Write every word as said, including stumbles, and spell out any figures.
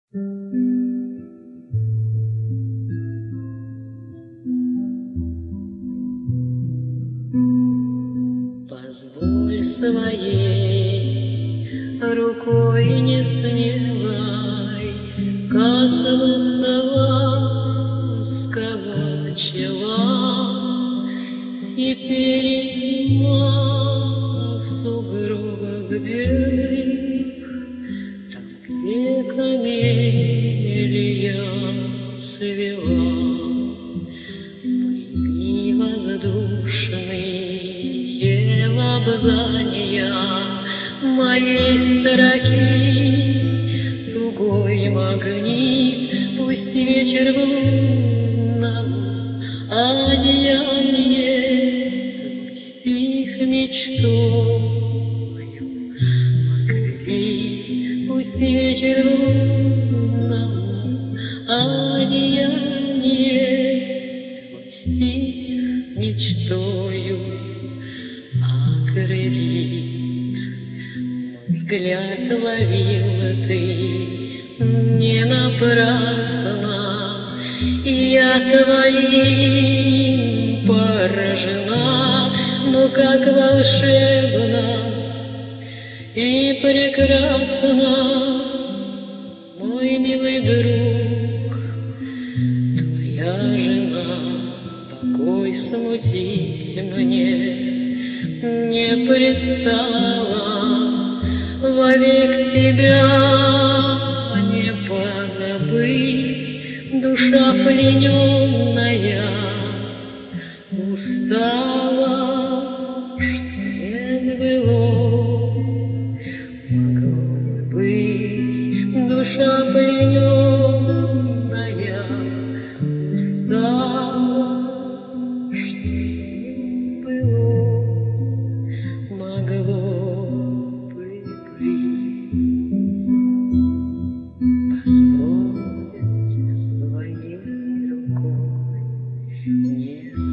Позволь своей рукой не смелой коснуться ласково чела, теперь зима в сугробах белых, там, где камелия свела. Пойми воздушные лобзания моей строки, тугой магнит, пусть вечер в лунном одеянии их мечтою могли, пусть вечер в лунном одеянии их мечтою окрылит. Взгляд ловил ты не напрасно, я твоим поражена, но как волшебно и прекрасно, мой милый друг, твоя жена. Покой смутить мне не пристало, вовек тебя не позабыть, душа плененная устала, что не было, могло быть, душа плененная устала, что не было, могло. Позволь своей рукой не